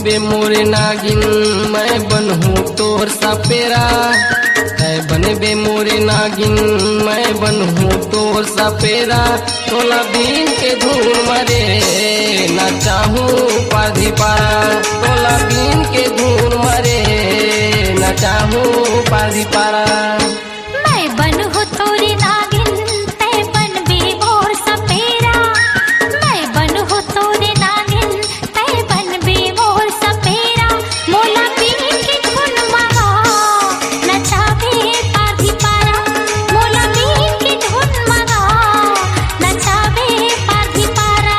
बनबे मोरे नागिन मैं बनहूँ तोर सपेरा। है बनबे मोरे नागिन मैं बनहूँ तोर सपेरा। तोला बीन के धूल मरे न चाहूँ पाधी पारा। तोला बीन के धूल मरे न चाहूँ पाधी पारा। मैं बनहूँ तोरी नागिन तै बनबे मोर सपेरा। मैं बनहूँ तोरी नागिन तै बनबे मोर सपेरा। मोला बीन की धुन मगा नचाबे पाधी पारा। मोला बीन की धुन मगा नचाबे पाधी पारा।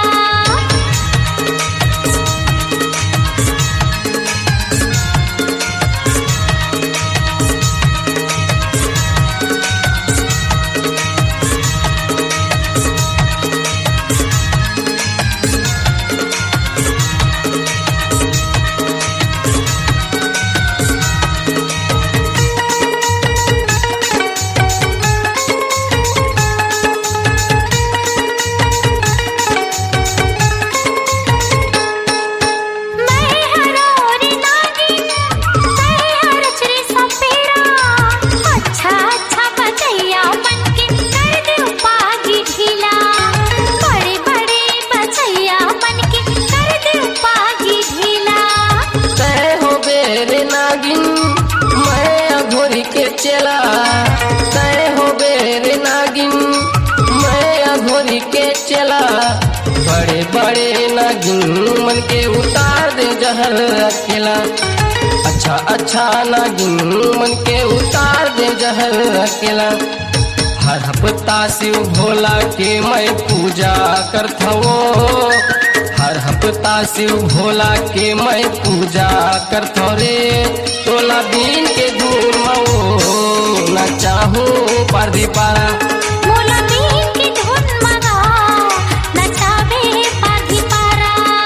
चला तय हो बेरे नागिन मैं अघोरी के चला। बड़े बड़े नागिन मन के उतार दे जहर अकेला। अच्छा अच्छा नागिन मन के उतार दे जहर अकेला। हर हफ्ता शिव भोला के मैं पूजा करता हूँ। हर हफ्ता शिव भोला के मैं पूजा करता रे। तोला बीन के धूल मऊ न चाहूँ पारधी पारा। मोला बीन की धुन मगा नचाबे पाधी पारा।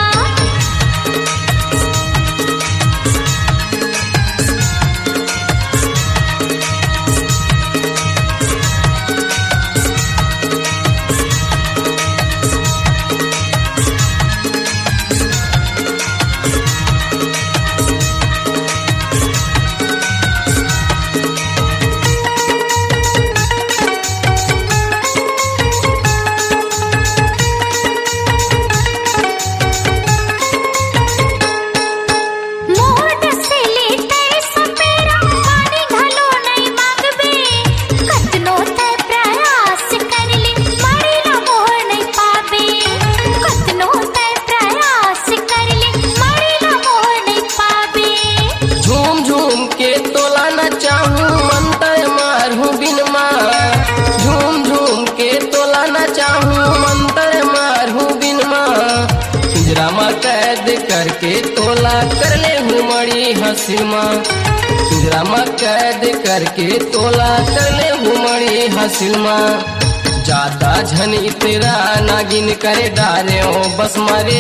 कैद करके तोला कर ले हूँ मड़ी हसीमा। पिंजरा कैद करके तोला कर ले हूँ मड़ी हसीमा। ज्यादा झन तेरा नागिन करे डारे हो बस मरे।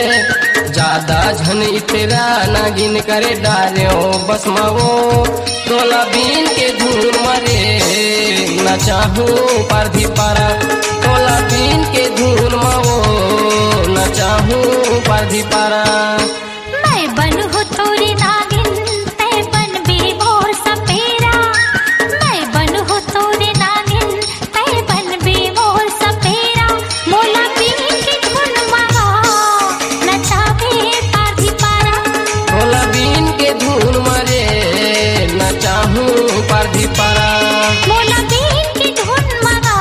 ज्यादा झन तेरा नागिन करे डारे हो बस मवो। तोला बीन के धूल मरे न चाहूँ पारधी पारा। तोला बीन के धूल मवो न चाहूँ पारधी पारा। मैं बनहूँ तोरी नागिन तै बनबे मोर सपेरा। मैं बनहूँ तोरी नागिन तै बनबे मोर सपेरा। मोला बीन की धुन मगा नचाबे पाधी पारा। तोला बीन के धूल मरे न चाहूँ पारधी पारा। मोला बीन की धुन मगा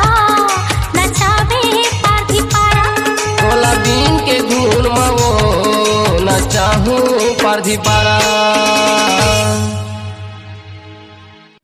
नचाबे पाधी पारा। तोला बीन के धूल मवो न चाहूँ पारधी पारा।